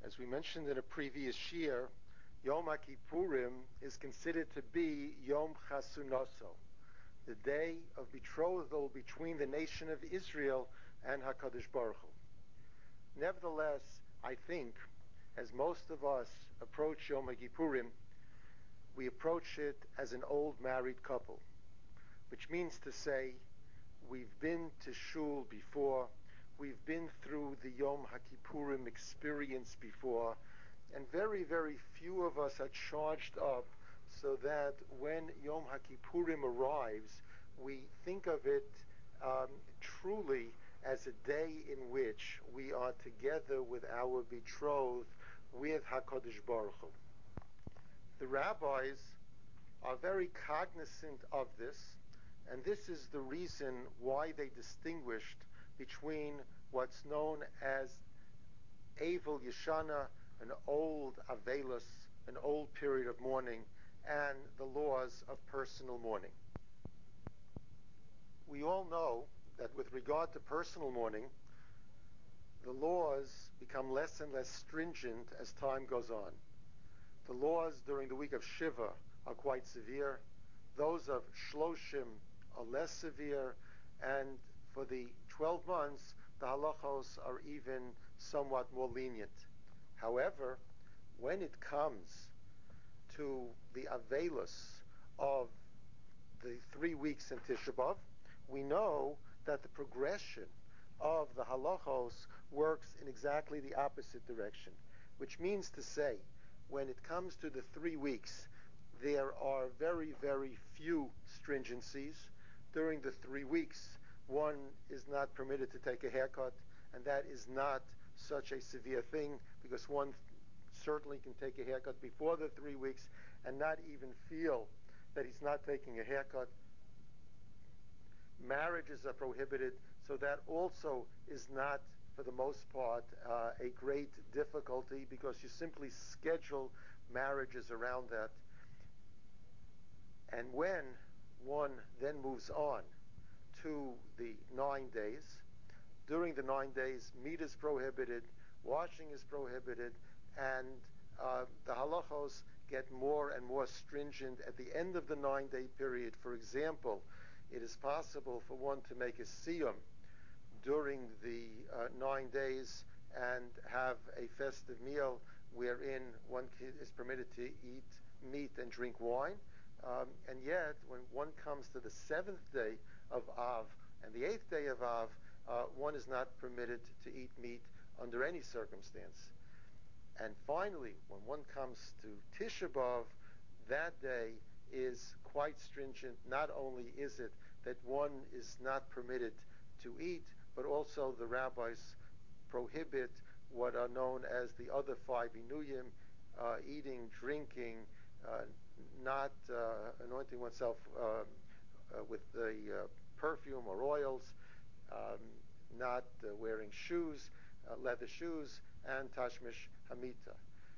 As we mentioned in a previous year, Yom HaKippurim is considered to be Yom Chasunoso, the day of betrothal between the nation of Israel and HaKadosh Baruch Hu. Nevertheless, I think, as most of us approach Yom HaKippurim, we approach it as an old married couple, which means to say, we've been to shul before, we've been through the Yom HaKippurim experience before, and very, very few of us are charged up so that when Yom HaKippurim arrives, we think of it truly as a day in which we are together with our betrothed, with HaKadosh Baruch Hu. The rabbis are very cognizant of this, and this is the reason why they distinguished between what's known as Avel Yeshana, an old Avelus, an old period of mourning, and the laws of personal mourning. We all know that with regard to personal mourning, the laws become less and less stringent as time goes on. The laws during the week of Shiva are quite severe. Those of Shloshim are less severe, and for the 12 months, the halachos are even somewhat more lenient. However, when it comes to the avelus of the 3 weeks in Tisha B'Av, we know that the progression of the halachos works in exactly the opposite direction, which means to say, when it comes to the 3 weeks, there are very, very few stringencies. During the 3 weeks, one is not permitted to take a haircut, and that is not such a severe thing, because one certainly can take a haircut before the 3 weeks and not even feel that he's not taking a haircut. Marriages are prohibited, so that also is not, for the most part, a great difficulty, because you simply schedule marriages around that. And when one then moves on to the 9 days, during the 9 days, meat is prohibited, washing is prohibited, and the halachos get more and more stringent at the end of the 9-day period. For example, it is possible for one to make a siyum during the 9 days and have a festive meal wherein one is permitted to eat meat and drink wine. And yet, when one comes to the 7th day of Av and the 8th day of Av, one is not permitted to eat meat under any circumstance. And finally, when one comes to Tisha B'Av, that day is quite stringent. Not only is it that one is not permitted to eat, but also the rabbis prohibit what are known as the other 5 inuyim, eating, drinking, not anointing oneself with the perfume or oils, not wearing shoes, leather shoes, and tashmish hamita.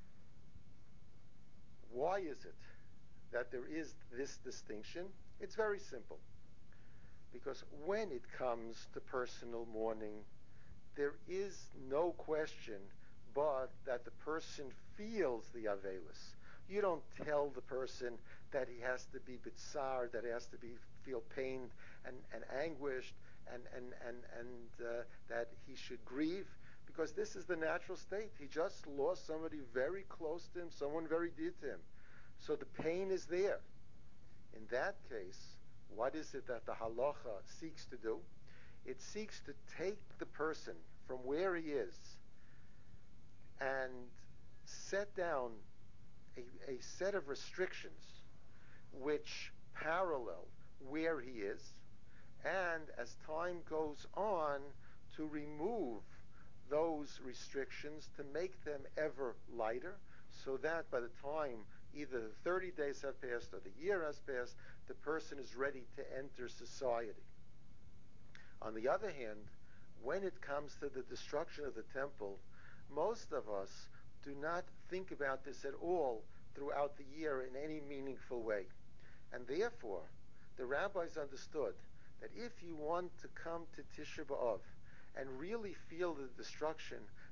Why is it that there is this distinction? It's very simple. Because when it comes to personal mourning, there is no question but that the person feels the avelus. You don't tell the person that he has to be bitzar, that he has to feel pained and anguished, and that he should grieve, because this is the natural state. He just lost somebody very close to him, someone very dear to him. So the pain is there. In that case, what is it that the halacha seeks to do? It seeks to take the person from where he is and set down a set of restrictions which parallel where he is, and as time goes on, to remove those restrictions, to make them ever lighter, so that by the time either the 30 days have passed or the year has passed, the person is ready to enter society. On the other hand, when it comes to the destruction of the temple, most of us do not think about this at all throughout the year in any meaningful way. And therefore, the rabbis understood that if you want to come to Tisha B'Av and really feel the destruction,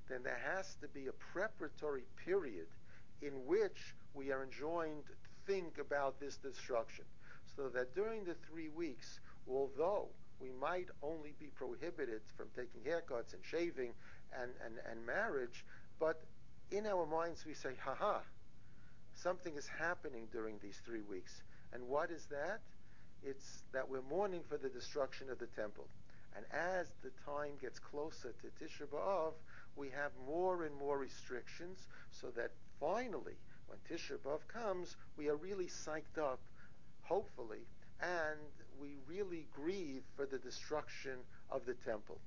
then there has to be a preparatory period in which we are enjoined to think about this destruction. So that during the 3 weeks, although we might only be prohibited from taking haircuts and shaving and marriage, but in our minds we say, haha, something is happening during these 3 weeks. And what is that? It's that we're mourning for the destruction of the temple. And as the time gets closer to Tisha B'Av, we have more and more restrictions, so that finally, when Tisha B'Av comes, we are really psyched up, hopefully, and we really grieve for the destruction of the temple.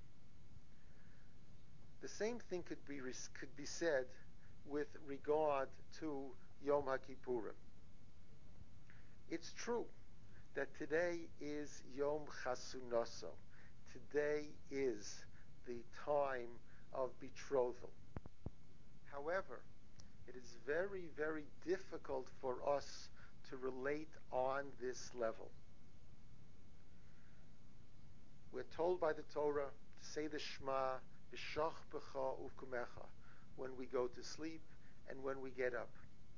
The same thing could be said with regard to Yom HaKippurim. It's true that today is Yom Chasunoso. Today is the time of betrothal. However, it is very, very difficult for us to relate on this level. We're told by the Torah to say the Shema, B'shach b'cha uvkumecha, when we go to sleep and when we get up.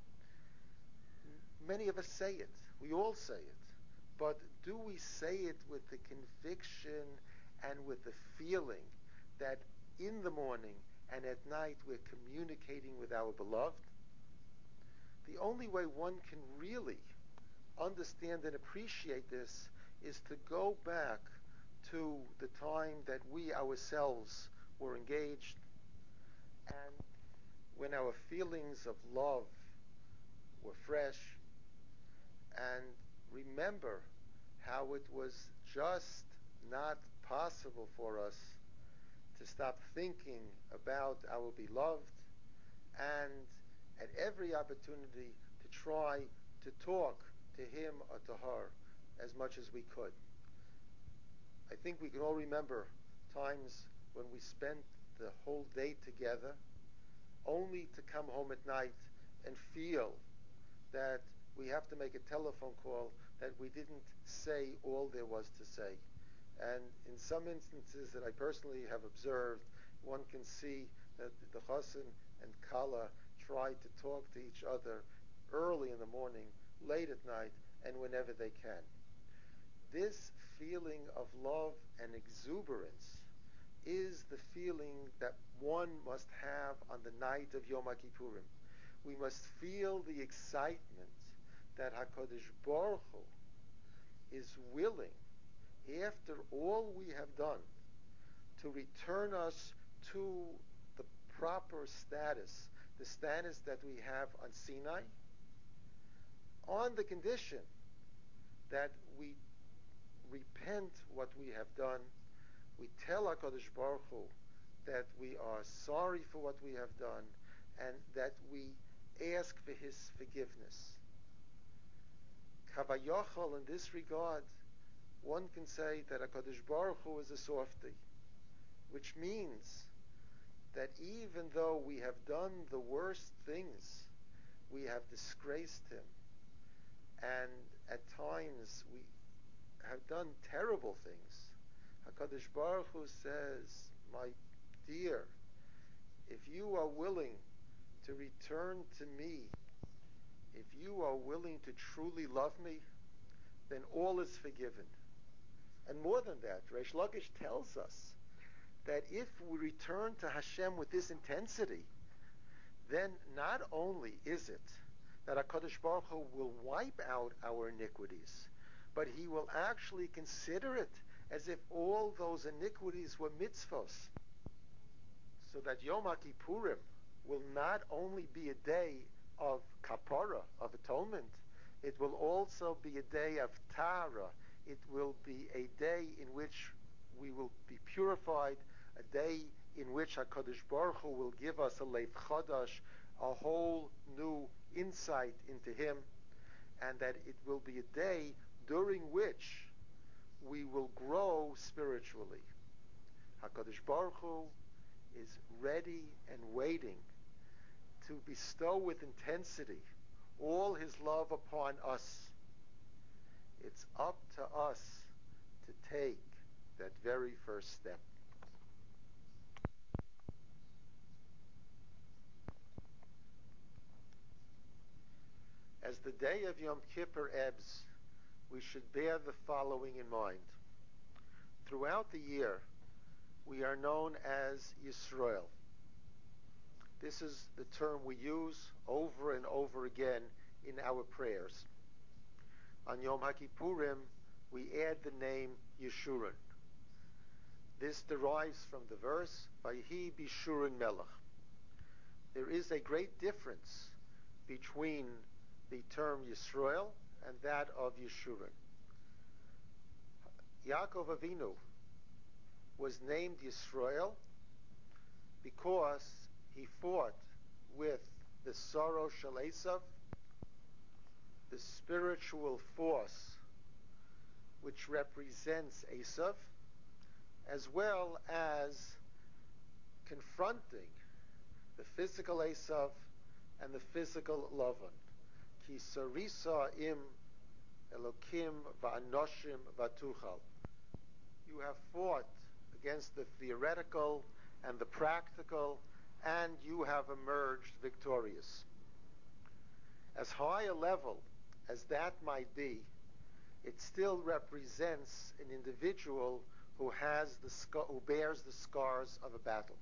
Many of us say it. We all say it. But do we say it with the conviction and with the feeling that in the morning and at night we're communicating with our beloved? The only way one can really understand and appreciate this is to go back to the time that we ourselves were engaged, and when our feelings of love were fresh, and remember how it was just not possible for us to stop thinking about our beloved, and at every opportunity to try to talk to him or to her as much as we could. I think we can all remember times when we spent the whole day together only to come home at night and feel that we have to make a telephone call, that we didn't say all there was to say. And in some instances that I personally have observed, one can see that the chassan and kala try to talk to each other early in the morning, late at night, and whenever they can. This feeling of love and exuberance is the feeling that one must have on the night of Yom Kippurim. We must feel the excitement that HaKadosh Baruch Hu is willing, after all we have done, to return us to the proper status, the status that we have on Sinai, on the condition that we repent what we have done, we tell HaKadosh Baruch Hu that we are sorry for what we have done, and that we ask for his forgiveness. Kavayachal, in this regard, one can say that HaKadosh Baruch Hu is a softy, which means that even though we have done the worst things, we have disgraced him, and at times we have done terrible things, HaKadosh Baruch Hu says, my dear, if you are willing to return to me, if you are willing to truly love me, then all is forgiven. And more than that, Reish Lakish tells us that if we return to Hashem with this intensity, then not only is it that HaKadosh Baruch Hu will wipe out our iniquities, but he will actually consider it as if all those iniquities were mitzvos. So that Yom Kippurim will not only be a day of kapara, of atonement, it will also be a day of tahara. It will be a day in which we will be purified, a day in which HaKadosh Baruch Hu will give us a leif chadash, a whole new insight into him, and that it will be a day during which we will grow spiritually. HaKadosh Baruch Hu is ready and waiting to bestow with intensity all his love upon us. It's up to us to take that very first step. As the day of Yom Kippur ebbs, we should bear the following in mind. Throughout the year, we are known as Yisrael. This is the term we use over and over again in our prayers. On Yom HaKippurim, we add the name Yeshurun. This derives from the verse, Vayhi Bishurun Melech. There is a great difference between the term Yisrael and that of Yeshurun. Yaakov Avinu was named Yisrael because he fought with the sorrow Shel Esav, the spiritual force which represents Esav, as well as confronting the physical Esav and the physical Lavan. Ki sarisa im Elokim va'anoshim va'tuchal. You have fought against the theoretical and the practical, and you have emerged victorious. As high a level as that might be, it still represents an individual who bears the scars of a battle.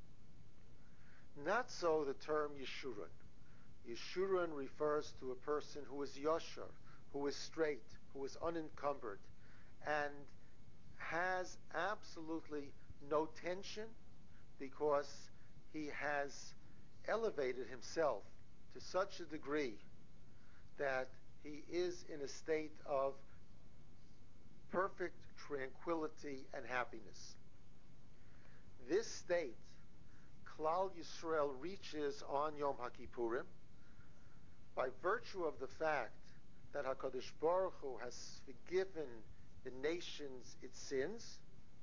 Not so the term Yeshurun. Yeshurun refers to a person who is yashar, who is straight, who is unencumbered, and has absolutely no tension because he has elevated himself to such a degree that he is in a state of perfect tranquility and happiness. This state, Klal Yisrael reaches on Yom HaKippurim by virtue of the fact that HaKadosh Baruch Hu has forgiven the nations its sins,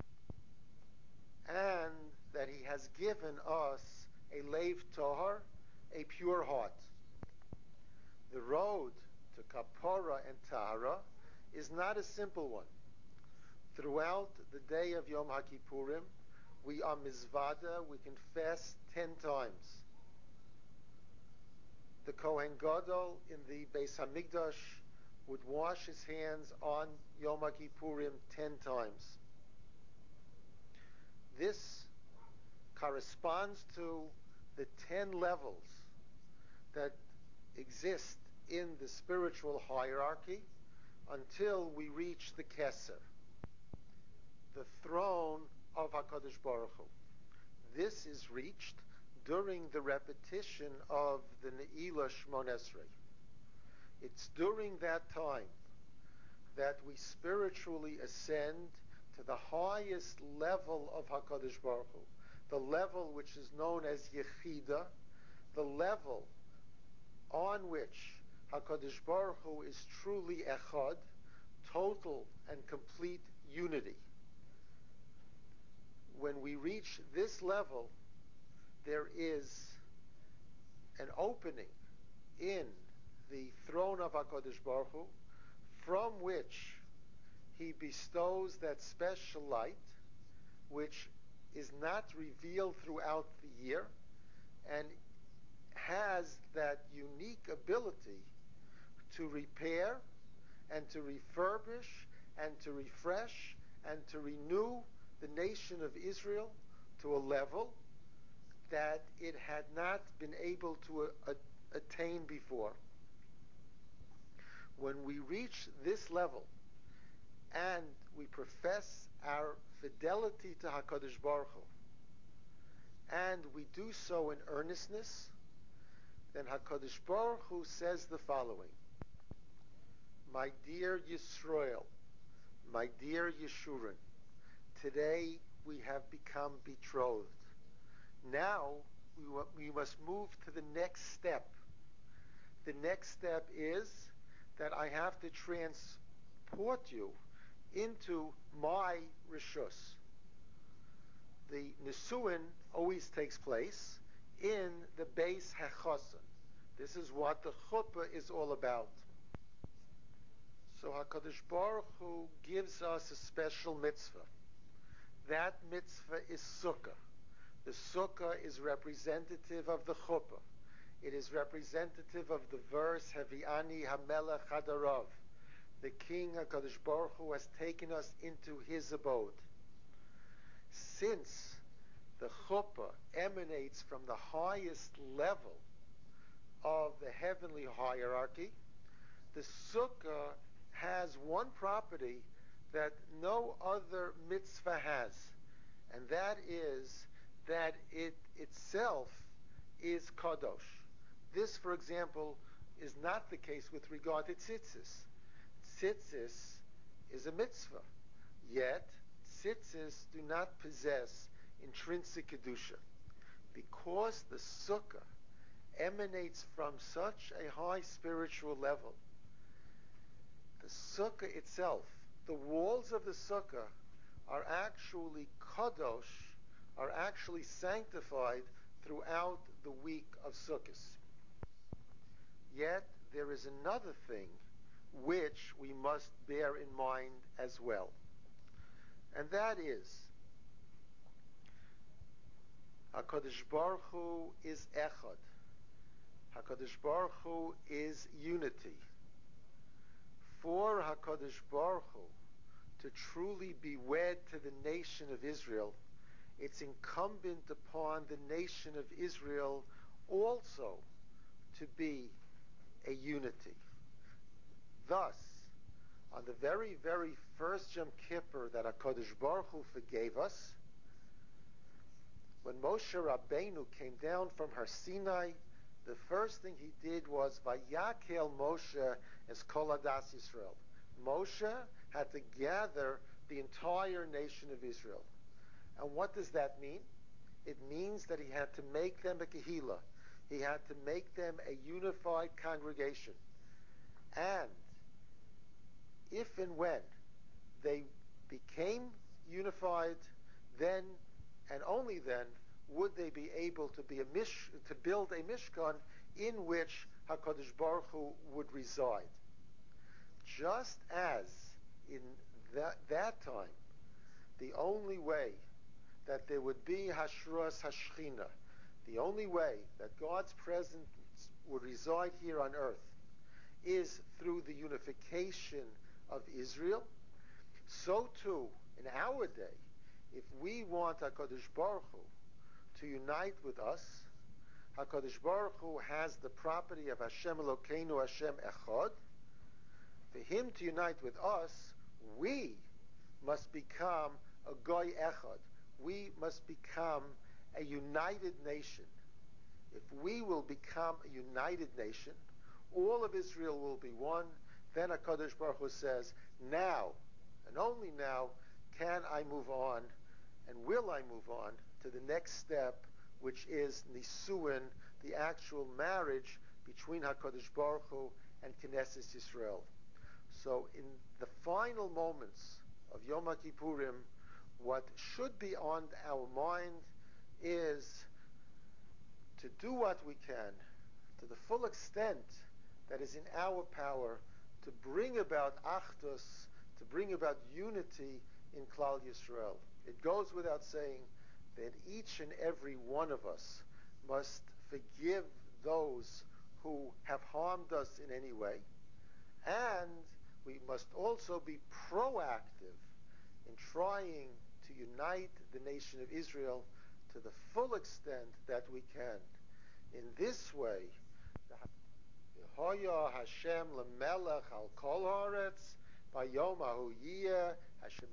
and that he has given us a Leiv Tahar, a pure heart. The road to Kapara and Tahara is not a simple one. Throughout the day of Yom HaKippurim, we are mizvada, we confess 10 times. The Kohen Gadol in the Beis HaMikdash would wash his hands on Yom HaKippurim 10 times. This corresponds to the 10 levels that exist in the spiritual hierarchy until we reach the Keser, the throne of HaKadosh Baruch Hu. This is reached during the repetition of the Ne'ilah Shmon Esrei. It's during that time that we spiritually ascend to the highest level of HaKadosh Baruch Hu, the level which is known as Yechida, the level on which HaKadosh Baruch Hu is truly Echad, total and complete unity. When we reach this level, there is an opening in the throne of HaKadosh Baruch Hu, from which he bestows that special light, which is not revealed throughout the year, and has that unique ability to repair and to refurbish and to refresh and to renew the nation of Israel to a level that it had not been able to attain before. When we reach this level and we profess our fidelity to HaKadosh Baruch Hu, and we do so in earnestness, then HaKadosh Baruch Hu says the following: My dear Yisrael, my dear Yeshurun, today we have become betrothed. Now we must move to the next step. The next step is that I have to transport you into my rishus. The Nisuin always takes place in the Beis HaChosan. This is what the chuppah is all about. So HaKadosh Baruch Hu gives us a special mitzvah. That mitzvah is sukkah. The sukkah is representative of the chuppah. It is representative of the verse Hevi'ani Hamelech Hadarov. The King HaKadosh Baruch Hu has taken us into His abode. Since the chuppah emanates from the highest level of the heavenly hierarchy, the sukkah has one property that no other mitzvah has, and that is that it itself is kadosh. This, for example, is not the case with regard to tzitzis. Tzitzis is a mitzvah, yet tzitzis do not possess intrinsic kedusha. Because the sukkah emanates from such a high spiritual level, the sukkah itself, the walls of the sukkah are actually kadosh, are actually sanctified throughout the week of Sukkot. Yet there is another thing which we must bear in mind as well, and that is HaKadosh Baruch Hu is echad. HaKadosh Baruch Hu is unity. For HaKadosh Baruch Hu to truly be wed to the nation of Israel, it's incumbent upon the nation of Israel also to be a unity. Thus, on the very, very first Yom Kippur that HaKadosh Baruch Hu forgave us, when Moshe Rabbeinu came down from Har Sinai, the first thing he did was Vayakel Moshe es Kol Adas Yisrael. Moshe had to gather the entire nation of Israel. And what does that mean? It means that he had to make them a kehillah. He had to make them a unified congregation. And if and when they became unified, then and only then would they be able to to build a mishkan in which HaKadosh Baruch Hu would reside. Just as in that time, the only way that there would be Hashras Hashchina, the only way that God's presence would reside here on earth is through the unification of Israel, so too, in our day, if we want HaKadosh Baruch Hu to unite with us, HaKadosh Baruch Hu has the property of Hashem Elokeinu, Hashem Echad. For Him to unite with us, we must become a Goy Echad. We must become a united nation. If we will become a united nation, all of Israel will be one. Then HaKadosh Baruch Hu says, now, and only now, can I move on, and will I move on to the next step, which is Nisuin, the actual marriage between HaKadosh Baruch Hu and Knesset Yisrael. So in the final moments of Yom Kippurim, what should be on our mind is to do what we can, to the full extent that is in our power, to bring about achdus, to bring about unity in Klal Yisrael. It goes without saying that each and every one of us must forgive those who have harmed us in any way, and we must also be proactive in trying to unite the nation of Israel to the full extent that we can. In this way, V'hoya Hashem lemelech al kol haaretz bayom hahu yiyeh Hashem.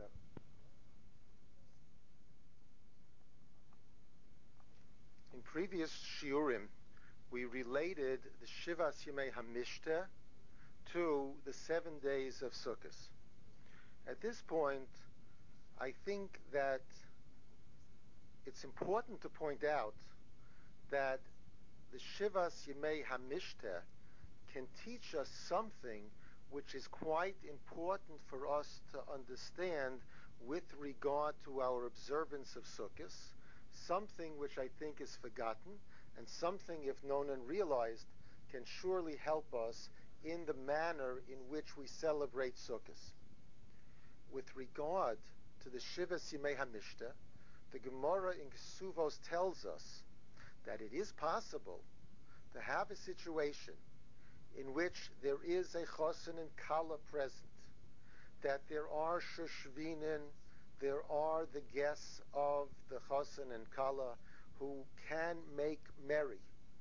In previous shiurim, we related the Shivas Yemei HaMishteh to the 7 days of Sukkot. At this point, I think that it's important to point out that the Shivas Yemei HaMishteh can teach us something which is quite important for us to understand with regard to our observance of Sukkot, something which I think is forgotten, and something, if known and realized, can surely help us in the manner in which we celebrate Sukkot. With regard to the Shivas Yemei HaMishteh, the Gemara in Kesuvos tells us that it is possible to have a situation in which there is a chosin and kala present, that there are shushvinin, there are the guests of the chosin and kala who can make merry.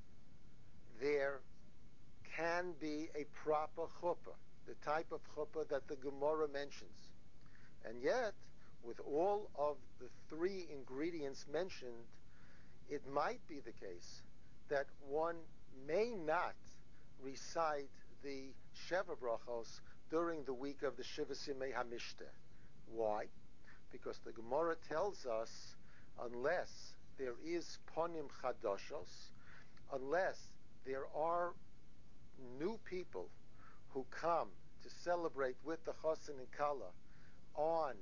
There can be a proper chuppah, the type of chuppah that the Gemara mentions. And yet, with all of the three ingredients mentioned, it might be the case that one may not recite the Sheva Brachos during the week of the Shiva Simei HaMishteh. Why? Because the Gemara tells us, unless there is Ponim Chadoshos, unless there are new people who come to celebrate with the Chosin and Kala on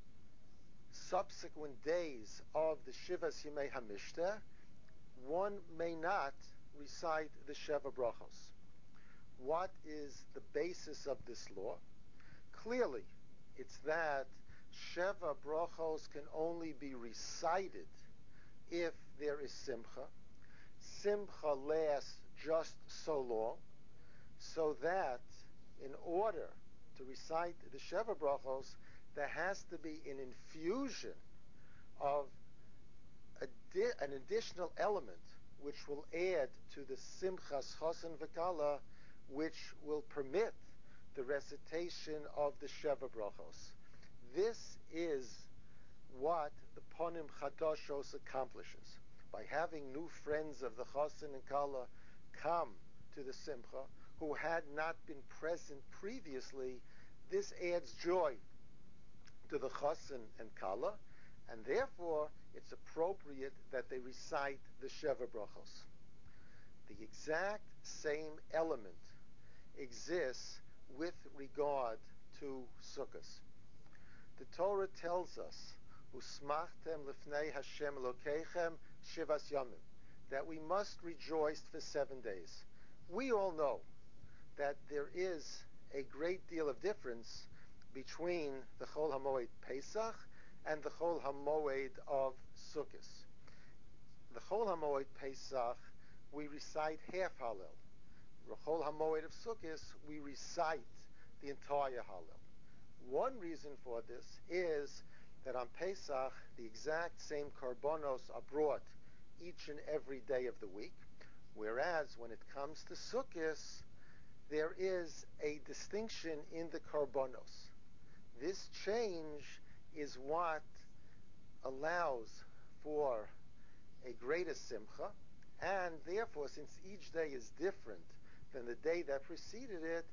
subsequent days of the Shiva Simei HaMishteh, one may not recite the Sheva Brachos. What is the basis of this law? Clearly, it's that Sheva Brachos can only be recited if there is Simcha. Simcha lasts just so long, so that in order to recite the Sheva Brachos, there has to be an infusion of an additional element which will add to the Simchas Chosin V'Kala, which will permit the recitation of the Sheva Brachos. This is what the Ponim Chadoshos accomplishes. By having new friends of the Chosin and Kala come to the Simcha, who had not been present previously, this adds joy to the Chosin and Kala, and therefore it's appropriate that they recite the Sheva Brachos. The exact same element exists with regard to Sukkos. The Torah tells us, "Usmachtem lifnei Hashem Elokeichem shivas yamim," that we must rejoice for 7 days. We all know that there is a great deal of difference between the Chol HaMoed Pesach and the Chol HaMoed of Sukkos. The Chol HaMoed Pesach, we recite half Hallel. The Chol HaMoed of Sukkos, we recite the entire Hallel. One reason for this is that on Pesach, the exact same korbanos are brought each and every day of the week, whereas when it comes to Sukkos, there is a distinction in the korbanos. This change is what allows for a greater simcha, and therefore, since each day is different than the day that preceded it,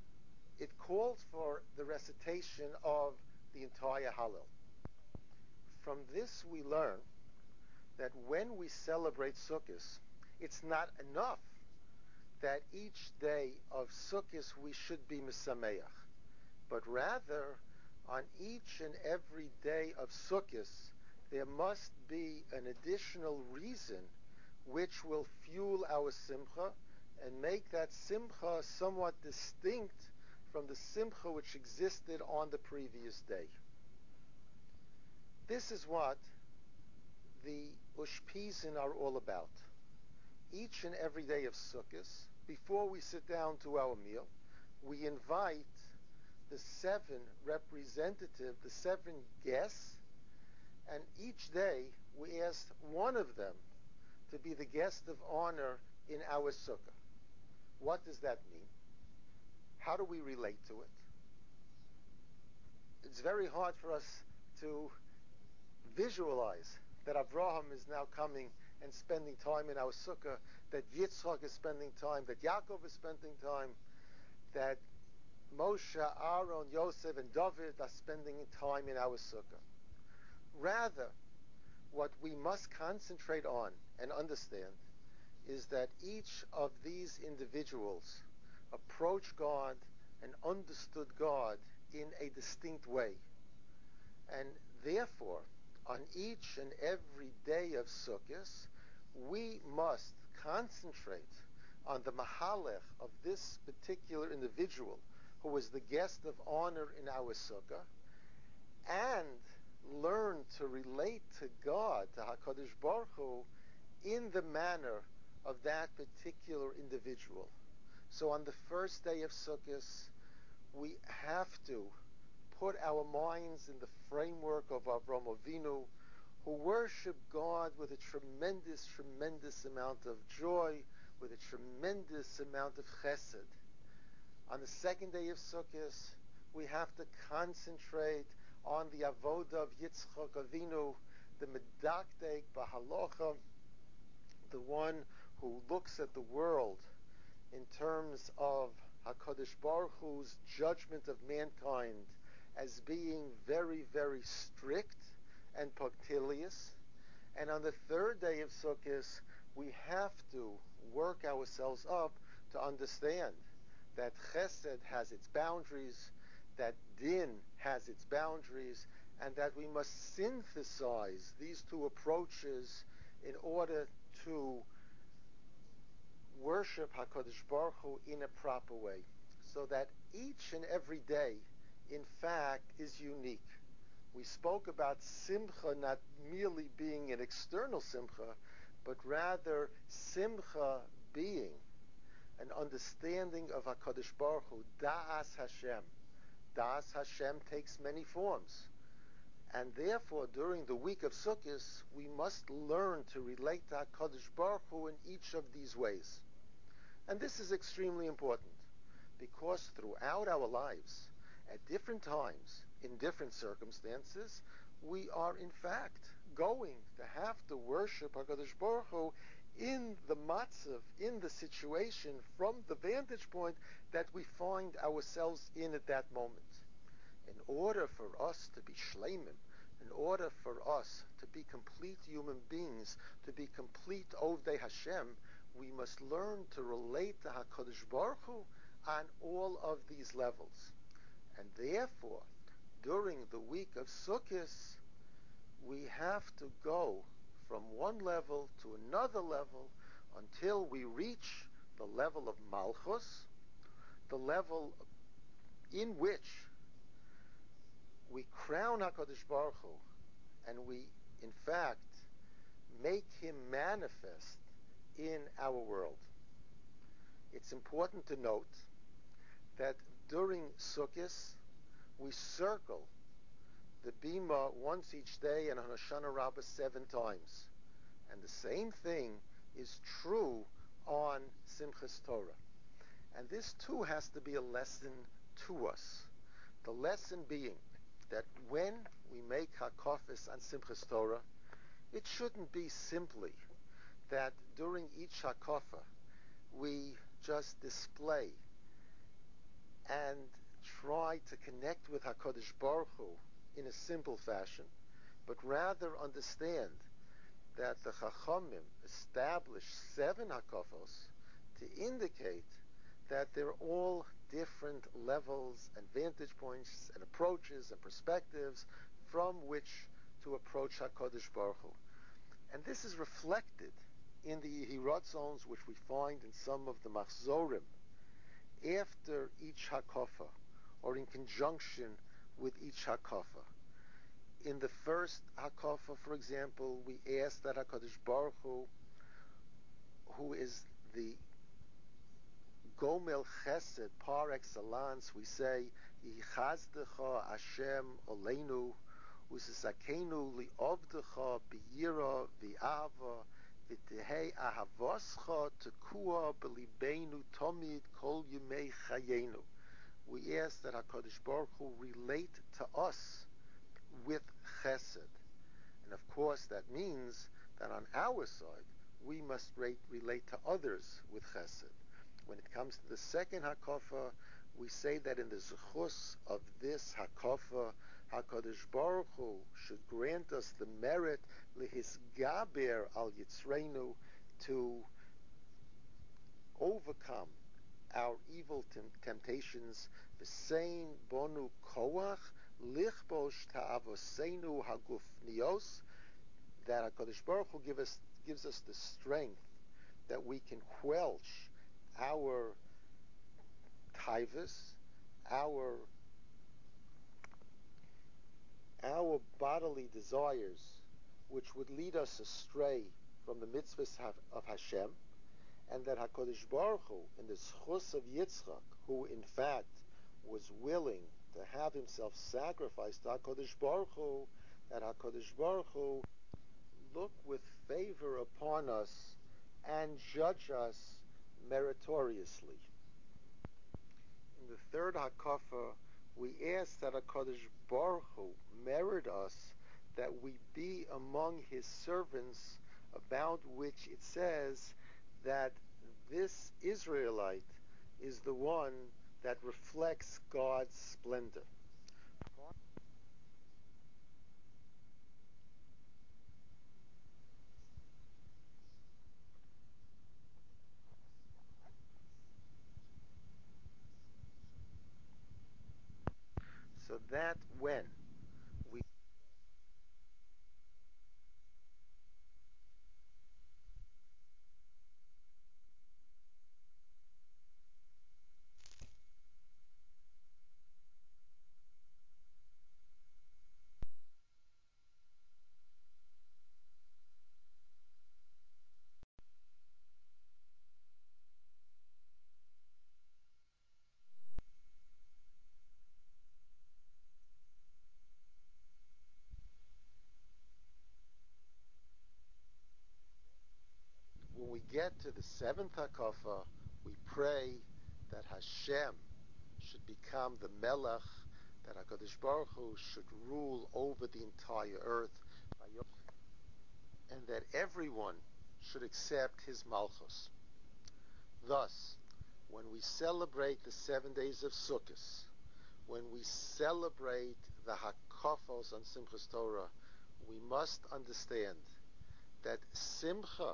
it calls for the recitation of the entire Hallel. From this we learn that when we celebrate Sukkot, it's not enough that each day of Sukkot we should be Mesameach, but rather on each and every day of Sukkot there must be an additional reason which will fuel our simcha and make that simcha somewhat distinct from the simcha which existed on the previous day. This is what the Ushpizin are all about. Each and every day of Sukkot, before we sit down to our meal, we invite the 7 representatives, the 7 guests, and each day we ask one of them to be the guest of honor in our sukkah. What does that mean? How do we relate to it? It's very hard for us to visualize that Avraham is now coming and spending time in our sukkah, that Yitzchak is spending time, that Yaakov is spending time, that Moshe, Aaron, Yosef, and David are spending time in our sukkah. Rather, what we must concentrate on and understand is that each of these individuals approached God and understood God in a distinct way. And therefore, on each and every day of Sukkot, we must concentrate on the mahalech of this particular individual who was the guest of honor in our sukkah, and learn to relate to God, to HaKadosh Baruch Hu, in the manner of that particular individual. So on the first day of Sukkot, we have to put our minds in the framework of Avraham Avinu, who worshiped God with a tremendous, tremendous amount of joy, with a tremendous amount of chesed. On the second day of Sukkot, we have to concentrate on the avodah of Yitzchak Avinu, the medakdek bahalocha, the one who looks at the world in terms of HaKadosh Baruch Hu's judgment of mankind as being very, very strict and punctilious. And on the third day of Sukkot, we have to work ourselves up to understand that Chesed has its boundaries, that Din has its boundaries, and that we must synthesize these two approaches in order to worship HaKadosh Baruch Hu in a proper way, so that each and every day, in fact, is unique. We spoke about Simcha not merely being an external Simcha, but rather Simcha being an understanding of HaKadosh Baruch Hu, Da'as Hashem. Da'as Hashem takes many forms. And therefore, during the week of Sukkot, we must learn to relate to HaKadosh Baruch Hu in each of these ways. And this is extremely important, because throughout our lives, at different times, in different circumstances, we are in fact going to have to worship HaKadosh Baruch Hu in the matzav, in the situation, from the vantage point that we find ourselves in at that moment. In order for us to be shleimim, in order for us to be complete human beings, to be complete Ovdei Hashem, we must learn to relate to HaKadosh Baruch Hu on all of these levels. And therefore, during the week of Sukkot, we have to go from one level to another level until we reach the level of Malchus, the level in which we crown HaKadosh Baruch Hu, and we, in fact, make him manifest in our world. It's important to note that during Sukkot, we circle the Bima once each day and on Hoshana Rabbah 7 times. And the same thing is true on Simchas Torah. And this too has to be a lesson to us. The lesson being that when we make Hakafis on Simchas Torah, it shouldn't be simply that during each Hakafa we just display and try to connect with HaKadosh Baruch Hu in a simple fashion, but rather understand that the Chachamim established 7 Hakafos to indicate that they're all different levels and vantage points and approaches and perspectives from which to approach HaKadosh Baruch Hu. And this is reflected in the Yehiratzons, which we find in some of the Machzorim, after each Hakafa, or in conjunction with each Hakafa. In the first Hakafa, for example, we ask that HaKadosh Baruch Hu, who is the Gomel Chesed par excellence, we say, Yichazdecha Hashem Oleinu, Usisakenu li'ovdecha b'yira v'ava, v'tehei ahavoscha tekua b'libeinu tomid kol yemei chayenu. We ask that HaKadosh Baruch Hu relate to us with chesed. And of course that means that on our side, we must relate to others with chesed. When it comes to the second Hakafa, we say that in the Zechus of this Hakafa, HaKadosh Baruch Hu should grant us the merit lehisgaber al Yitzreinu, to overcome our evil temptations, v'sein bonu koach lichbosh ta'avoseinu hagufnios, that HaKadosh Baruch Hu gives us the strength that we can quelch our taivas, our bodily desires, which would lead us astray from the mitzvahs of Hashem, and that HaKadosh Baruch Hu, in the schus of Yitzchak, who in fact was willing to have himself sacrificed to HaKadosh Baruch Hu, that HaKadosh Baruch Hu look with favor upon us and judge us meritoriously. In the third hakafa, we ask that HaKadosh Baruch Hu merit us, that we be among His servants, about which it says that this Israelite is the one that reflects God's splendor. So that when we when we get to the seventh hakafa, we pray that Hashem should become the Melech, that HaKadosh Baruch Hu should rule over the entire earth, and that everyone should accept His Malchus. Thus, when we celebrate the 7 days of Sukkot, when we celebrate the Hakafos on Simchas Torah, we must understand that Simcha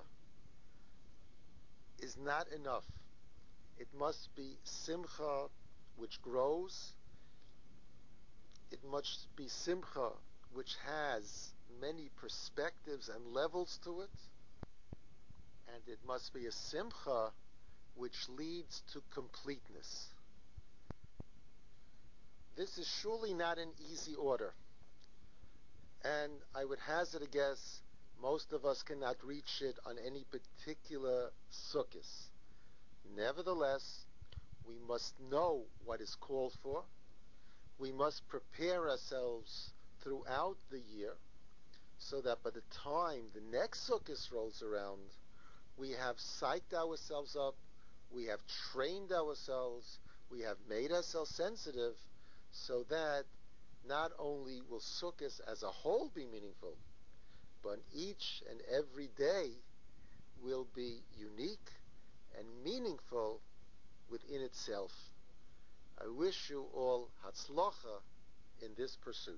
is not enough. It must be Simcha which grows. It must be Simcha which has many perspectives and levels to it. And it must be a Simcha which leads to completeness. This is surely not an easy order. And I would hazard a guess, most of us cannot reach it on any particular Sukkos. Nevertheless, we must know what is called for. We must prepare ourselves throughout the year so that by the time the next Sukkot rolls around, we have psyched ourselves up, we have trained ourselves, we have made ourselves sensitive, so that not only will Sukkot as a whole be meaningful, but each and every day will be unique and meaningful within itself. I wish you all Hatzlacha in this pursuit.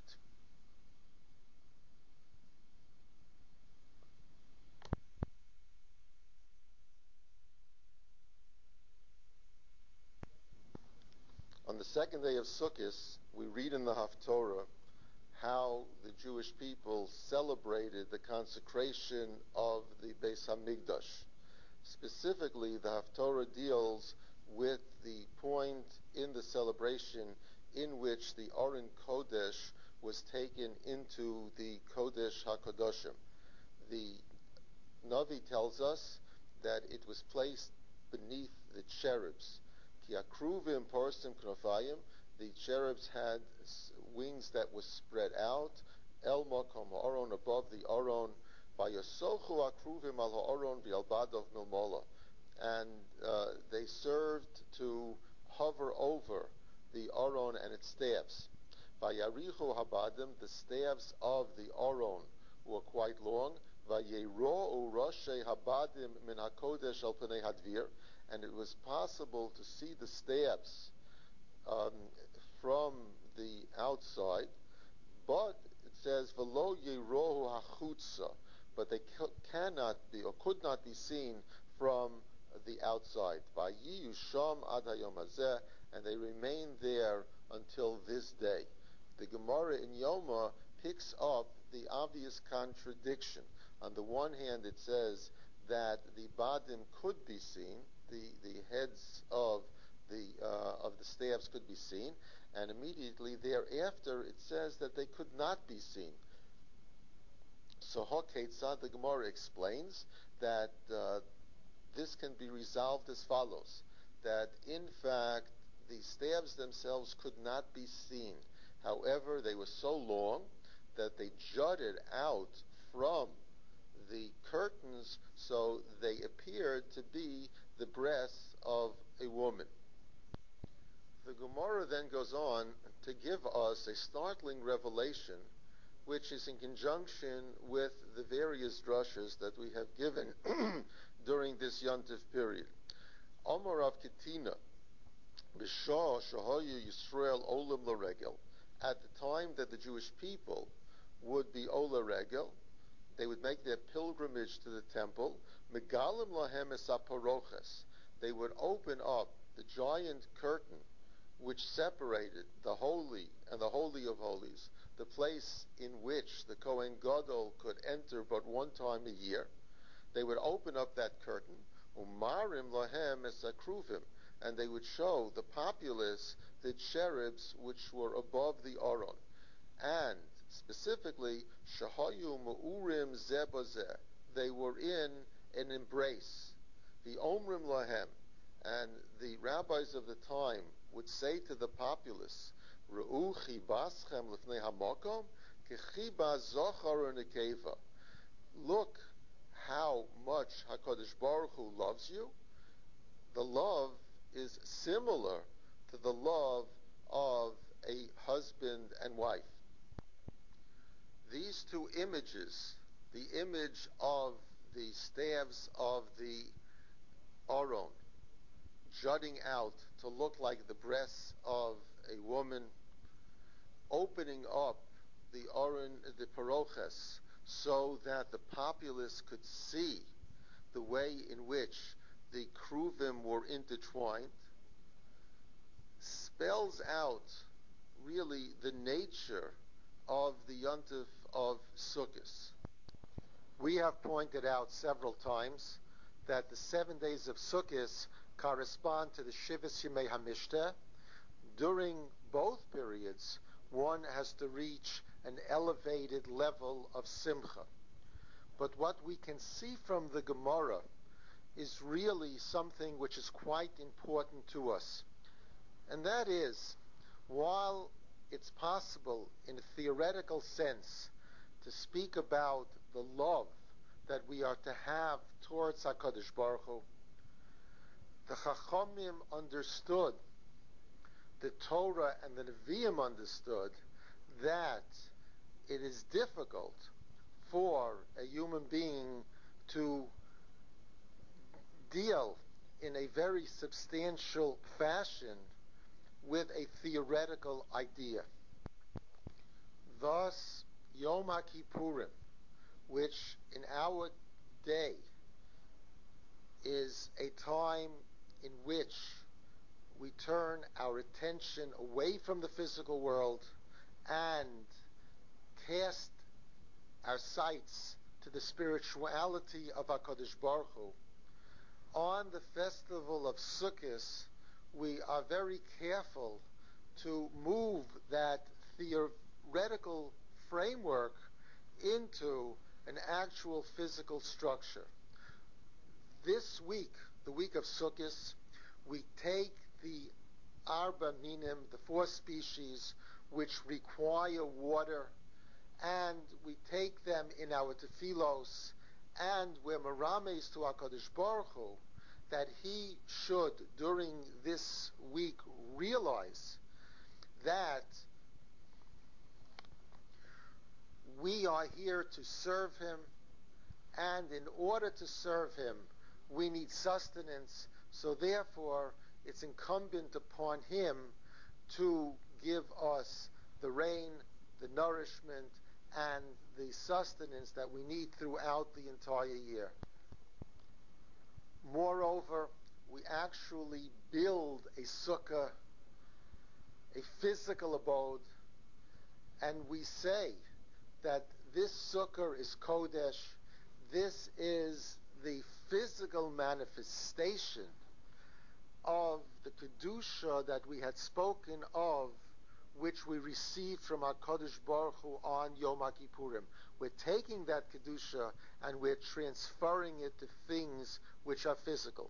On the second day of Sukkot, we read in the Haftorah how the Jewish people celebrated the consecration of the Beis Hamikdash. Specifically, the Haftorah deals with the point in the celebration in which the Aron Kodesh was taken into the Kodesh HaKadoshim. The Navi tells us that it was placed beneath the cherubs. Ki akruvim porsim knofayim. The cherubs had wings that were spread out. El makom ha'aron, above the aron. Vayosochu akruvim al ha'aron v'albadov milmola. And they served to hover over the aron and its staves. Vayarichu habadim, the staves of the aron were quite long. Vayero'u roshei habadim min hakodesh al pnei hadvir, and it was possible to see the staves from the outside. But it says v'lo yerohu hachutza, but they cannot be or could not be seen from the outside. Vayiyu sham ad hayom hazeh, and they remain there until this day. The Gemara in Yoma picks up the obvious contradiction. On the one hand, it says that the badim could be seen, the heads of the staffs could be seen, and immediately thereafter it says that they could not be seen. So Haketzad, the Gemara explains that this can be resolved as follows, that in fact the staves themselves could not be seen. However, they were so long that they jutted out from the curtains, so they appeared to be the breasts of a woman. The Gemara then goes on to give us a startling revelation, which is in conjunction with the various drushes that we have given during this Yontif period. Omar of Ketina, B'shah Shahayu Yisrael Olam Laregel, at the time that the Jewish people would be Ola Regel, they would make their pilgrimage to the temple, Megalim Lahem Esaparoches, they would open up the giant curtain which separated the Holy and the Holy of Holies, the place in which the Kohen Gadol could enter but one time a year. They would open up that curtain, Umarim Lahem Esakruvim, and they would show the populace the cherubs which were above the Aron. And specifically, Shahayu Ma'urim Zebazeh, they were in an embrace. The Omrim Lahem, and the rabbis of the time would say to the populace, Re'u chibaschem lefnei hamakom kechiba zochar nekeva. Look how much HaKadosh Baruch Hu loves you. The love is similar to the love of a husband and wife. These two images, the image of the staves of the Aron, jutting out to look like the breasts of a woman, opening up the Aron, the Paroches, so that the populace could see the way in which the Kruvim were intertwined, spells out really the nature of the Yontif of Sukkot. We have pointed out several times that the 7 days of Sukkot correspond to the Shivas Yimei HaMishteh. During both periods, one has to reach an elevated level of Simcha. But what we can see from the Gemara is really something which is quite important to us. And that is, while it's possible in a theoretical sense to speak about the love that we are to have towards HaKadosh Baruch Hu, the Chachamim understood, the Torah and the Nevi'im understood, that it is difficult for a human being to deal in a very substantial fashion with a theoretical idea. Thus, Yom HaKippurim, which in our day is a time in which we turn our attention away from the physical world and cast our sights to the spirituality of HaKadosh Baruch Hu. On the festival of Sukkot, we are very careful to move that theoretical framework into an actual physical structure. This week, the week of Sukkot, we take the Arba Minim, the 4 species which require water, and we take them in our tefillos, and we're merames to HaKadosh Baruch Hu that He should, during this week, realize that we are here to serve Him, and in order to serve Him, we need sustenance, so therefore it's incumbent upon Him to give us the rain, the nourishment, and the sustenance that we need throughout the entire year. Moreover, we actually build a sukkah, a physical abode, and we say that this sukkah is Kodesh. This is the physical manifestation of the Kedusha that we had spoken of which we received from HaKadosh Baruch Hu on Yom Kippurim. We're taking that Kedusha and we're transferring it to things which are physical.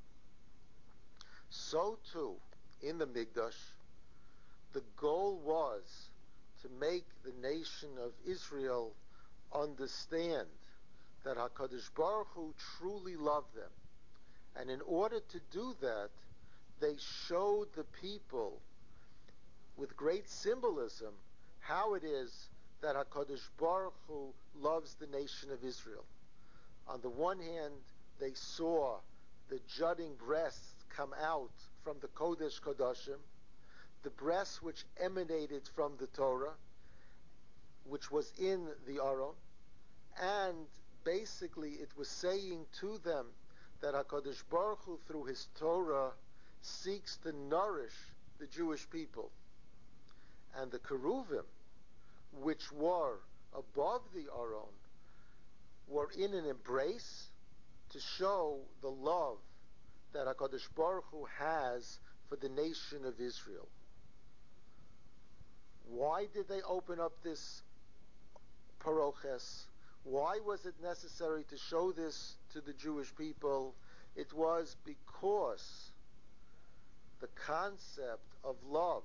So too, in the Mikdash, the goal was to make the nation of Israel understand that HaKadosh Baruch Hu truly loved them. And in order to do that, they showed the people with great symbolism how it is that HaKadosh Baruch Hu loves the nation of Israel. On the one hand, they saw the jutting breasts come out from the Kodesh Kodashim, the breasts which emanated from the Torah, which was in the Aron, and basically it was saying to them that HaKadosh Baruch Hu, through His Torah, seeks to nourish the Jewish people. And the Keruvim, which were above the Aron, were in an embrace to show the love that HaKadosh Baruch Hu has for the nation of Israel. Why did they open up this paroches? Why was it necessary to show this to the Jewish people? It was because the concept of love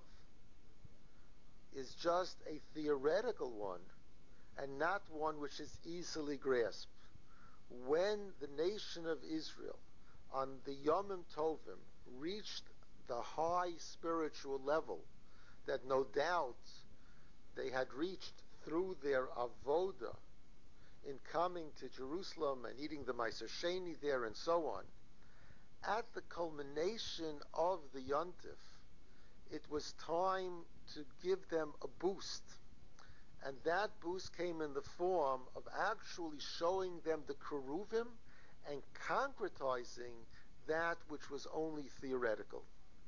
is just a theoretical one and not one which is easily grasped. When the nation of Israel on the Yomim Tovim reached the high spiritual level that no doubt they had reached through their avoda in coming to Jerusalem and eating the Meiser Sheni there and so on, at the culmination of the Yontif, it was time to give them a boost. And that boost came in the form of actually showing them the Keruvim and concretizing that which was only theoretical.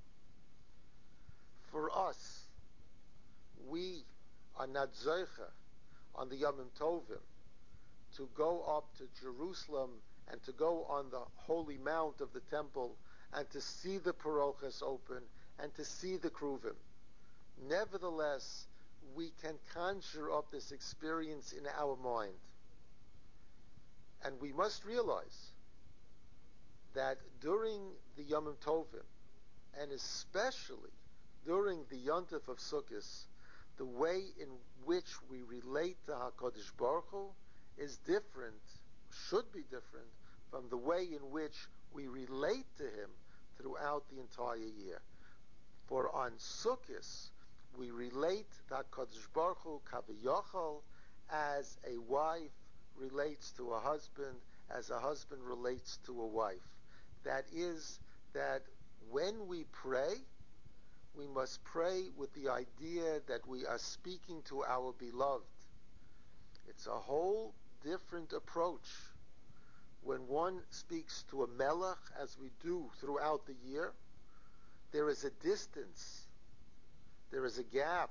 For us, we are not Zoicha on the Yomim Tovim to go up to Jerusalem and to go on the holy mount of the temple and to see the paroches open and to see the Keruvim. Nevertheless, we can conjure up this experience in our mind. And we must realize that during the Yomim Tovim, and especially during the Yontif of Sukkot, the way in which we relate to HaKadosh Baruch Hu is different, should be different, from the way in which we relate to Him throughout the entire year. For on Sukkot, we relate to HaKadosh Baruch Hu Kaviyachol as a wife relates to a husband, as a husband relates to a wife. That is, that when we pray, we must pray with the idea that we are speaking to our beloved. It's a whole different approach. When one speaks to a melech, as we do throughout the year, there is a distance, there is a gap,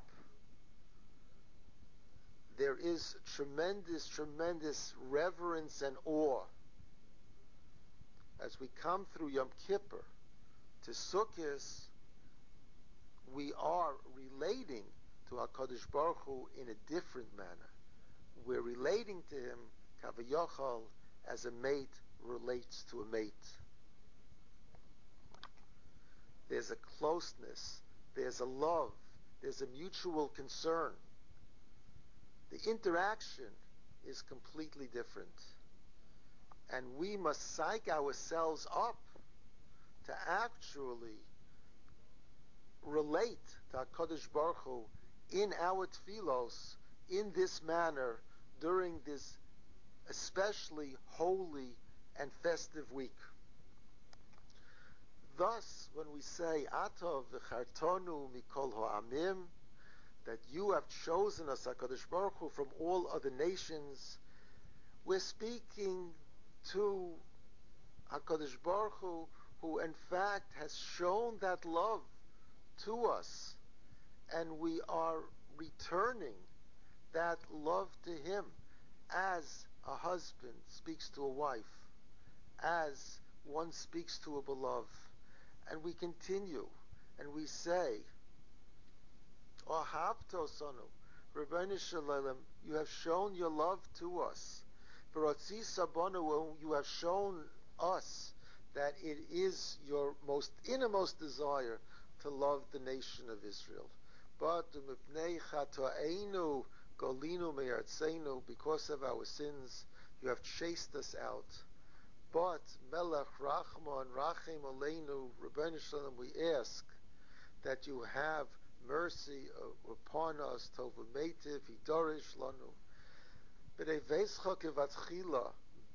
there is tremendous, tremendous reverence and awe. As we come through Yom Kippur to Sukkot, we are relating to HaKadosh Baruch Hu in a different manner. We're relating to Him, Kaviyachol, as a mate relates to a mate. There's a closeness, there's a love, there's a mutual concern. The interaction is completely different. And we must psych ourselves up to actually relate to HaKadosh Baruch Hu in our tefillos in this manner during this especially holy and festive week. Thus, when we say, Atov v'chartonu mikol ha'amim, that you have chosen us, HaKadosh Baruch Hu, from all other nations, we're speaking to HaKadosh Baruch Hu, who in fact has shown that love to us, and we are returning that love to Him as a husband speaks to a wife, as one speaks to a beloved. And we continue, and we say, Ahavtosanu, Rebbeinu Shalom, you have shown your love to us. V'rotzi sabonu, you have shown us that it is your most innermost desire to love the nation of Israel. But umipnei chato'einu golinu me'artzeinu, because of our sins, you have chased us out. But Melech Rachman Rachem Aleinu, Rebbeinu Shalom, we ask that you have mercy upon us. Tovu Meitiv Hidorish Lanu. B'Neveischa Kevatchila,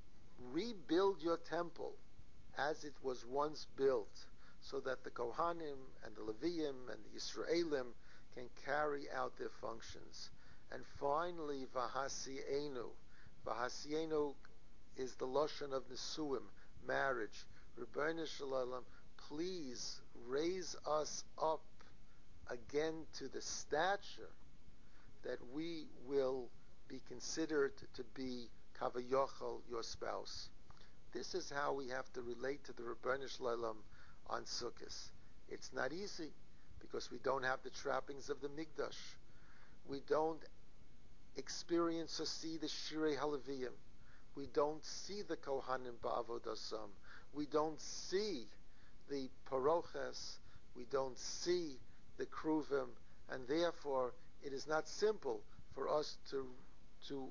rebuild your temple as it was once built, so that the Kohanim and the Leviim and the Yisraelim can carry out their functions. And finally, Vahasienu. Vahasienu is the Lashon of Nisuim, marriage. Rebbeinu Shalom, please raise us up again to the stature that we will be considered to be Kavayochel, your spouse. This is how we have to relate to the Rebbeinu Shalom on Sukkot. It's not easy, because we don't have the trappings of the Mikdash. We don't experience or see the Shirei Halaviyim. We don't see the Kohanim Ba'avodasam. We don't see the Paroches. We don't see the Kruvim. And therefore, it is not simple for us to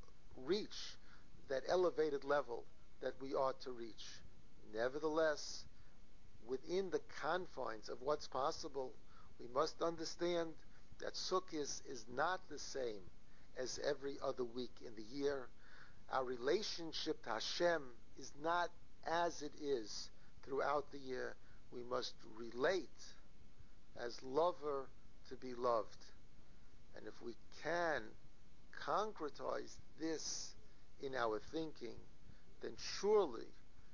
reach that elevated level that we ought to reach. Nevertheless, within the confines of what's possible, we must understand that Sukkot is not the same as every other week in the year. Our relationship to Hashem is not as it is throughout the year. We must relate as lover to be loved. And if we can concretize this in our thinking, then surely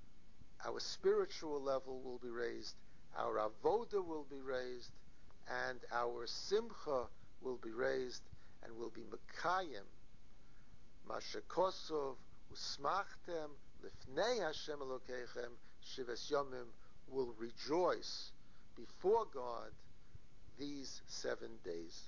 our spiritual level will be raised, our avoda will be raised, and our simcha will be raised, and will be mekayim Mashekosov usmachtem lifnei Hashem Elokeichem shives yomim, will rejoice before God these 7 days.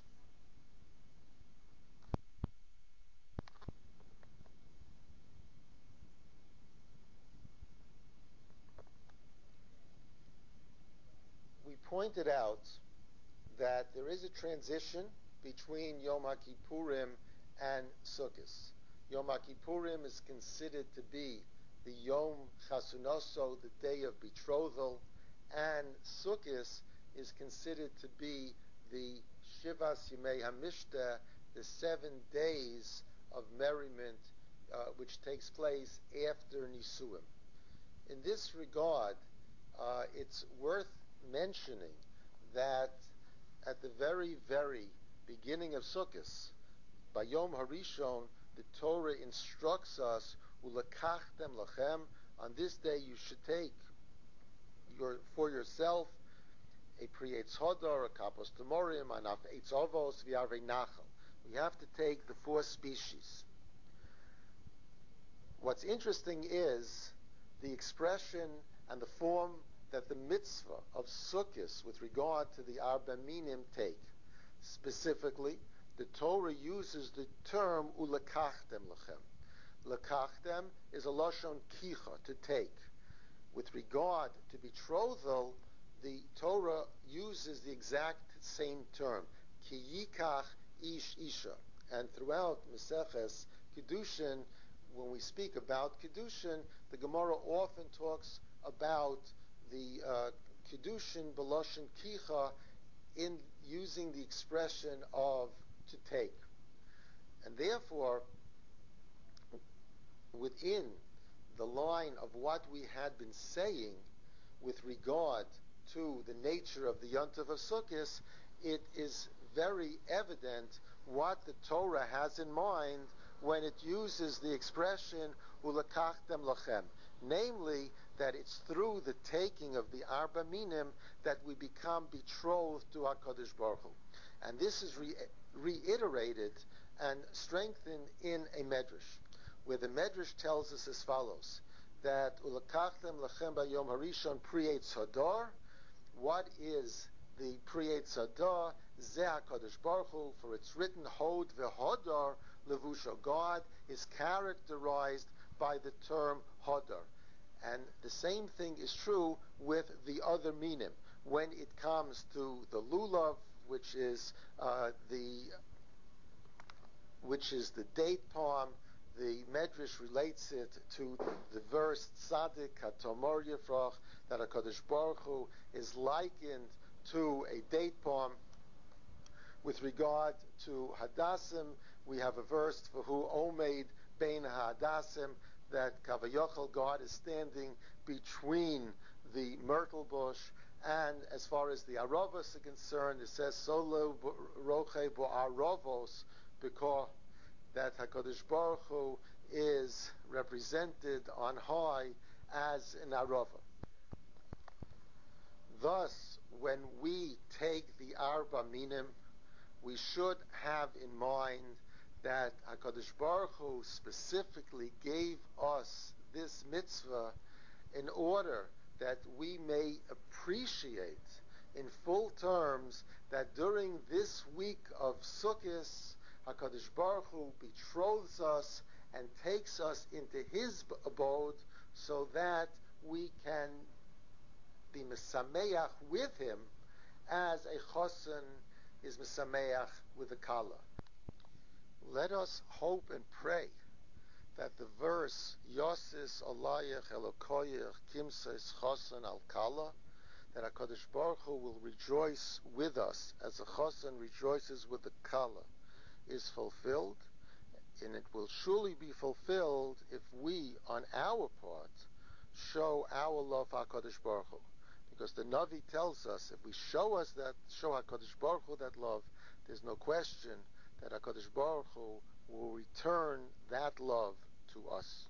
We pointed out that there is a transition between Yom HaKippurim and Sukkot. Yom HaKippurim is considered to be the Yom Chasunoso, the day of betrothal, and Sukkot is considered to be the Shivas Yimei HaMishta, the 7 days of merriment, which takes place after Nisuim. In this regard, it's worth mentioning that at the very, very beginning of Sukkot, by Yom Harishon, the Torah instructs us, "Ulakachtem lachem." On this day, you should take for yourself a pri etz hodor, a kapos temorim, anaf etz ovos, v'arvei nachal. We have to take the 4 species. What's interesting is the expression and the form that the mitzvah of Sukkot with regard to the Arba Minim take. Specifically, the Torah uses the term ulakachtem lachem. Lakachtem is a lashon kicha, to take. With regard to betrothal, the Torah uses the exact same term, ki yikach ish isha. And throughout Maseches Kedushin, when we speak about Kedushin, the Gemara often talks about the Kedushin Beloshin Kicha in using the expression of to take. And therefore, within the line of what we had been saying with regard to the nature of the Yontav of Sukkot, it is very evident what the Torah has in mind when it uses the expression ulakachtem lachem, namely that it's through the taking of the Arba Minim that we become betrothed to HaKadosh Baruch Hu. And this is reiterated and strengthened in a medrash, where the medrash tells us as follows, that ulakachtem lachem bayom harishon pri etz hadar. What is the pri etz hadar? Zeh HaKadosh Baruch Hu, for it's written, Hod v'hodar levusha. God is characterized by the term hodar. And the same thing is true with the other minim. When it comes to the lulav, which is the date palm, the Medrash relates it to the verse Tzadik HaTomor Yifrach, that HaKadosh Baruch Hu is likened to a date palm. With regard to Hadassim, we have a verse for who Omeid Bein Hadassim, that Kavayochel, God is standing between the myrtle bush. And as far as the Aravos are concerned, it says Solo Roche Bo Aravos, because that HaKadosh Baruch Hu is represented on high as an Arava. Thus, when we take the Arba Minim, we should have in mind that HaKadosh Baruch Hu specifically gave us this mitzvah in order that we may appreciate in full terms that during this week of Sukkot, HaKadosh Baruch Hu betroths us and takes us into His abode so that we can be mesameach with Him as a chosen is mesameach with a kala. Let us hope and pray that the verse Yosis Alayach Elokoyach Kimseis Chosen Al Kala, that HaKadosh Baruch Hu will rejoice with us as a chosen rejoices with the kala, is fulfilled, and it will surely be fulfilled if we, on our part, show our love for HaKadosh Baruch Hu. Because the Navi tells us, if we show HaKadosh Baruch Hu that love, there's no question that HaKadosh Baruch Hu will return that love to us.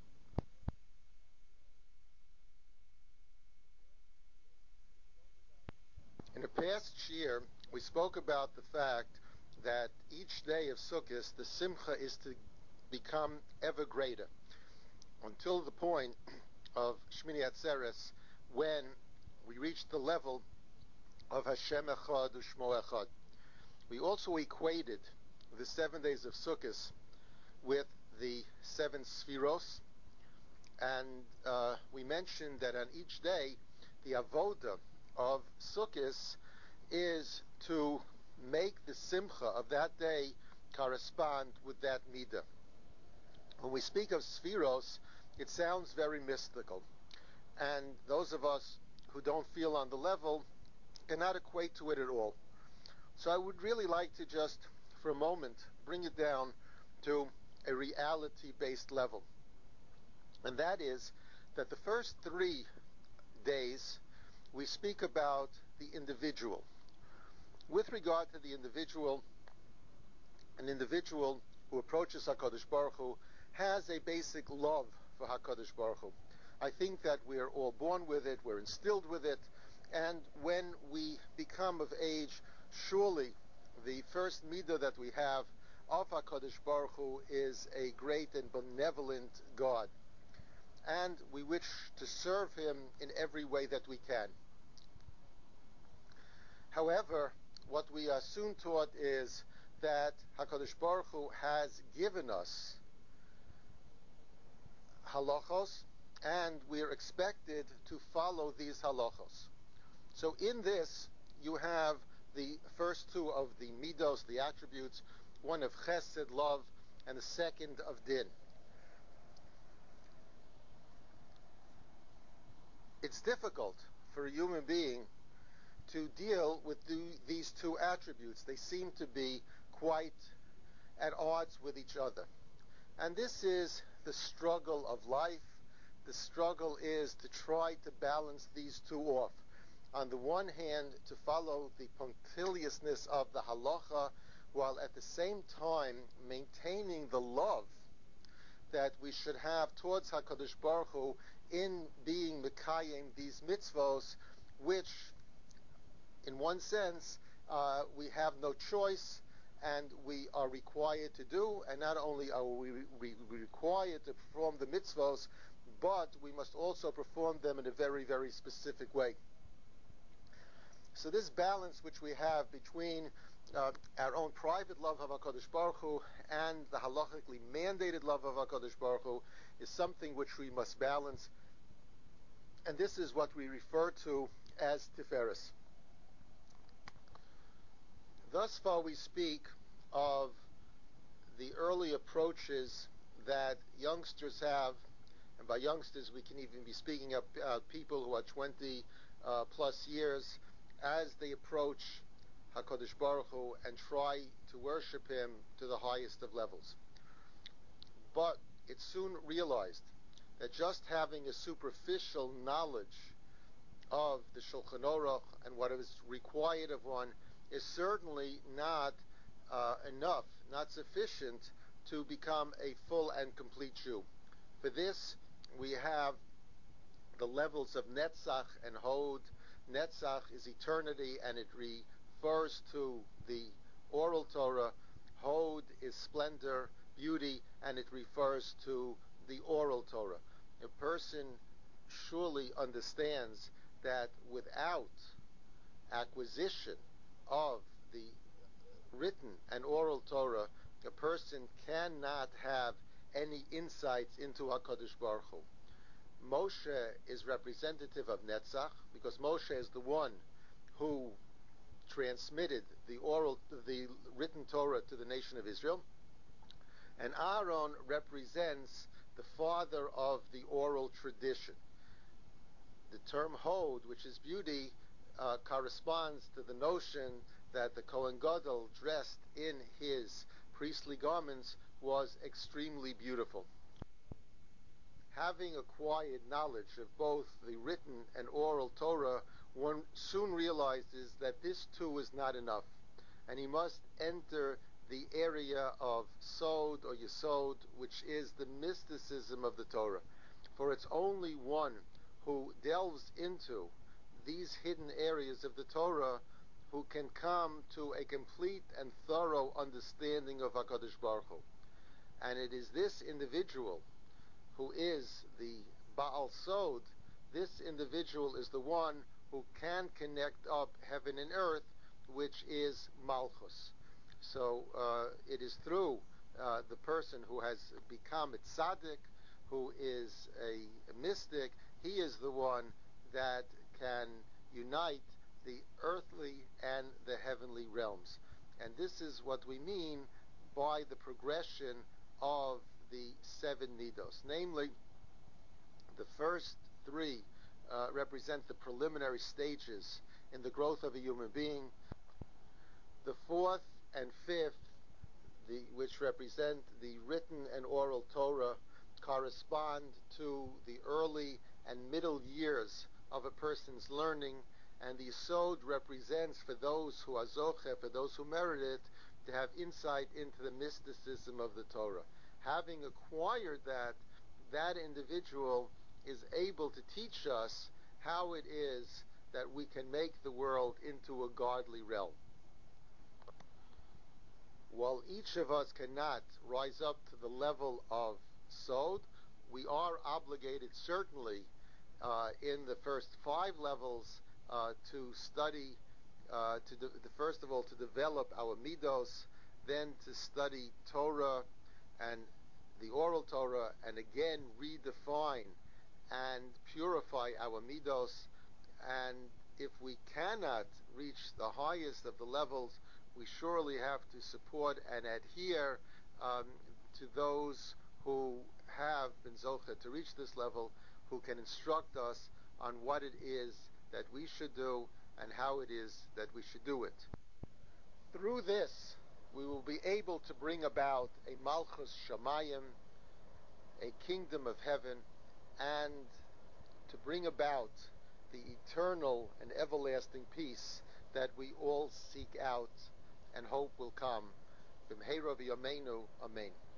In the past year, we spoke about the fact that each day of Sukkot, the Simcha is to become ever greater, until the point of Shmini Atzeres, when we reach the level of Hashem Echad U'Shmo Echad. We also equated the 7 days of Sukkot with the 7 Sfiros, and we mentioned that on each day, the avoda of Sukkot is to make the simcha of that day correspond with that midah. When we speak of Sfiros, it sounds very mystical, and those of us who don't feel on the level cannot equate to it at all. So I would really like to just, for a moment, bring it down to a reality-based level. And that is that the first 3 days we speak about the individual. With regard to the individual, an individual who approaches HaKadosh Baruch Hu has a basic love for HaKadosh Baruch Hu. I think that we are all born with it, we're instilled with it, and when we become of age, surely the first midah that we have of HaKadosh Baruch Hu is a great and benevolent God. And we wish to serve Him in every way that we can. However, what we are soon taught is that HaKadosh Baruch Hu has given us halachos, and we are expected to follow these halachos. So in this, you have the first 2 of the midos, the attributes, one of chesed, love, and the second of din. It's difficult for a human being to deal with these 2 attributes. They seem to be quite at odds with each other. And this is the struggle of life. The struggle is to try to balance these 2 off. On the one hand, to follow the punctiliousness of the halacha, while at the same time maintaining the love that we should have towards HaKadosh Baruch Hu in being mekayim these mitzvos, which, in one sense, we have no choice and we are required to do. And not only are we required to perform the mitzvos, but we must also perform them in a very, very specific way. So this balance which we have between our own private love of HaKadosh Baruch Hu and the halachically mandated love of HaKadosh Baruch Hu is something which we must balance, and this is what we refer to as Tiferes. Thus far we speak of the early approaches that youngsters have, and by youngsters we can even be speaking of people who are 20 plus years, as they approach HaKadosh Baruch Hu and try to worship Him to the highest of levels. But it's soon realized that just having a superficial knowledge of the Shulchan Aruch and what is required of one is certainly not enough, not sufficient to become a full and complete Jew. For this, we have the levels of Netzach and Hod. Netzach is eternity, and it refers to the oral Torah. Hod is splendor, beauty, and it refers to the oral Torah. A person surely understands that without acquisition of the written and oral Torah, a person cannot have any insights into HaKadosh Baruch Hu. Moshe is representative of Netzach because Moshe is the one who transmitted the written Torah to the nation of Israel, and Aaron represents the father of the oral tradition. The term Hod, which is beauty, corresponds to the notion that the Kohen Gadol, dressed in his priestly garments, was extremely beautiful. Having acquired knowledge of both the written and oral Torah, one soon realizes that this too is not enough, and he must enter the area of Sod or Yesod, which is the mysticism of the Torah. For it's only one who delves into these hidden areas of the Torah who can come to a complete and thorough understanding of HaKadosh Baruch Hu. And it is this individual who is the Baal Sod. This individual is the one who can connect up heaven and earth, which is Malchus. So it is through the person who has become a tzaddik, who is a mystic, he is the one that can unite the earthly and the heavenly realms. And this is what we mean by the progression of the seven nidos. Namely, the first three represent the preliminary stages in the growth of a human being. The fourth and fifth, which represent the written and oral Torah, correspond to the early and middle years of a person's learning, and the Yesod represents for those who are zoche, for those who merit it, to have insight into the mysticism of the Torah. Having acquired that, that individual is able to teach us how it is that we can make the world into a godly realm. While each of us cannot rise up to the level of Sod, we are obligated certainly in the first 5 levels to study, first of all to develop our midos, then to study Torah and the oral Torah, and again redefine and purify our midos. And if we cannot reach the highest of the levels, we surely have to support and adhere to those who have been zocheh to reach this level, who can instruct us on what it is that we should do and how it is that we should do it. Through this, we will be able to bring about a Malchus Shamayim, a kingdom of heaven, and to bring about the eternal and everlasting peace that we all seek out and hope will come. B'mheira v'yameinu, amen.